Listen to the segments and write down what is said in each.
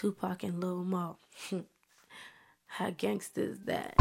Tupac and Lil Mo. How gangsta is that?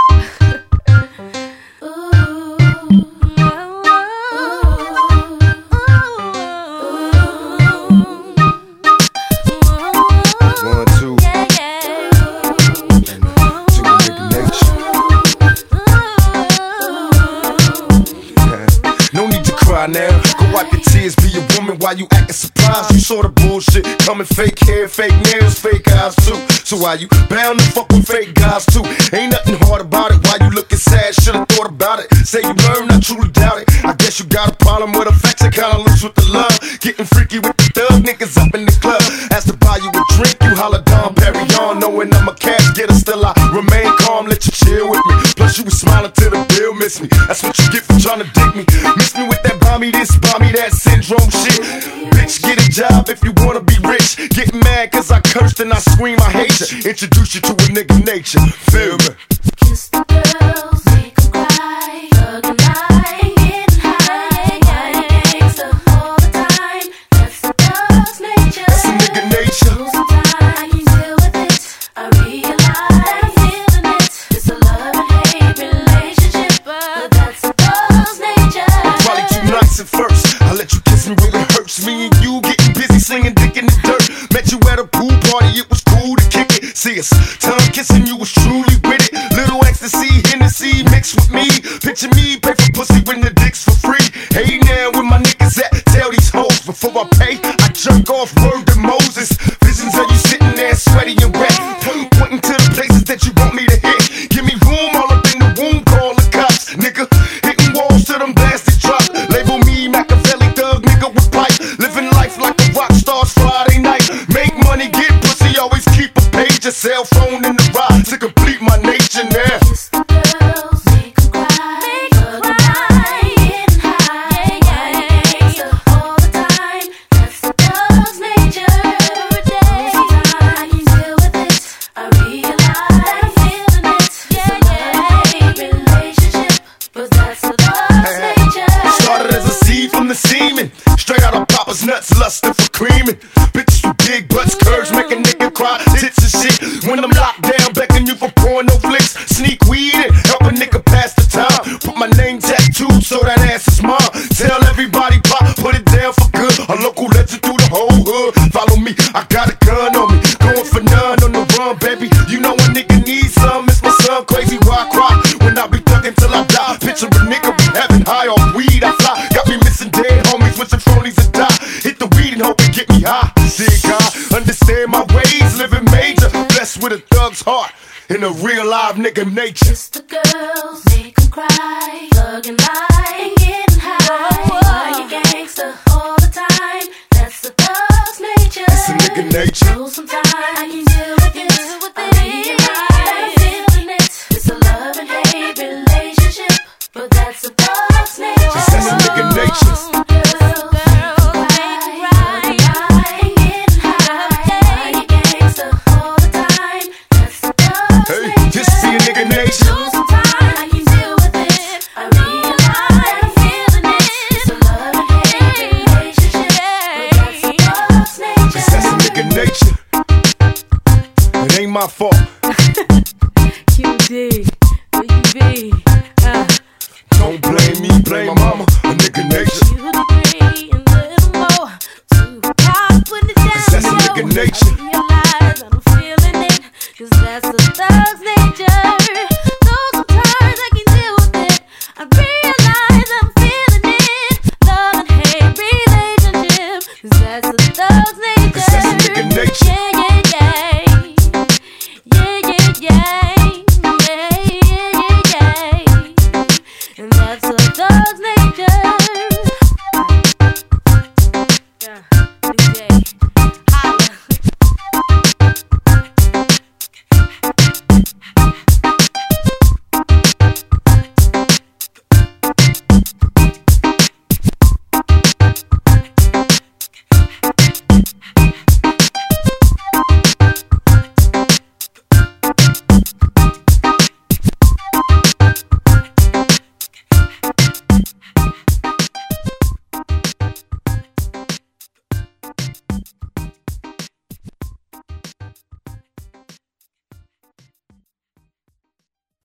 Now, go wipe your tears, be a woman while you acting surprised. You saw the bullshit coming, fake hair, fake nails, fake eyes too. So why you bound to fuck with fake guys too? Ain't nothing hard about it. Why you looking sad? Should've thought about it. Say you learned, I truly doubt it. I guess you got a problem with affection, kinda loose with the love. Getting freaky with the thug niggas up in the club. Asked to buy you a drink, you holla Dom Perignon. Knowing I'm a cash getter, still I remain calm, let you chill with me. Plus you was smiling till the bill missed me. That's what you get for trying to dig me. Miss me with that buy me this, buy me that syndrome shit. Bitch, get a job if you wanna be rich. Get mad cause I cursed and I scream I hate you. Introduce you to a nigga nature, feel me? Kiss the girls, make them cry. Thug and I, getting high. Gangsta all the time. That's the thug's nature. That's a nigga nature. Sometimes I can deal with it. I realize I'm feeling it. It's a love and hate relationship, but that's the thug's nature. I'm probably too nice at first. I let you kiss me where it hurts. Me and you getting busy slinging dick in the dirt. Met you at a pool party, it was cool to kick it. See us, tongue kissing, you was truly with it. Little ecstasy, Hennessy mixed with me. Picture me, pay for pussy when the dick's for free. Hey now, where my niggas at? Tell these hoes before I pay, I jerk off word to Moses. Visions of you sitting there sweaty and wet, pointing to the places that you want me to hit. Give me room all up in the womb, call the cops, nigga. Hitting walls till them blasted drop. Label me Machiavelli thug, nigga with pipe. Living life like a rock star's Friday night. Make money, get pussy, always keep a page. A cell phone in the ride to complete my nature now. Kiss the girls, make them cry. Thug and I, getting high. Gangsta all the time. That's the thug's nature. Every day, sometimes I can deal with it. I realize I'm feeling it. It's a love-hate relationship, but that's the thug's nature. Started as a seed from the semen. Straight out of Papa's nuts, lusting for creaming. Bitches with big butts, curves, make a nigga cry, tits and shit. When I'm locked down, begging you for porno flicks. Sneak weed in, help a nigga pass the time. Put my name tattooed so that ass is mine. Tell everybody pop, put it down for good. A local legend through the whole hood. Follow me, I got a gun on me. Going for none on the run, baby. You know a nigga needs some. It's my son, crazy rock rock. When I be thugging till I die. Picture a nigga be having high on weed, I fly. Got me missing dead homies with some phonies that die. Hit the weed and hope it get me high. See God, understand my ways, living major. Blessed with a thug's heart and a real live nigga nature. Kiss the girls, make them cry. Thug and I, getting high. You gangsta all the time. That's the thug's nature. It's a nigga nature. So sometimes I can deal with it. I realize I'm feeling it. It's a love and hate relationship, but that's the thug's nature. That's a nigga nature. It ain't my fault. QD, where you be? Don't blame me, blame mama, a nigga nature.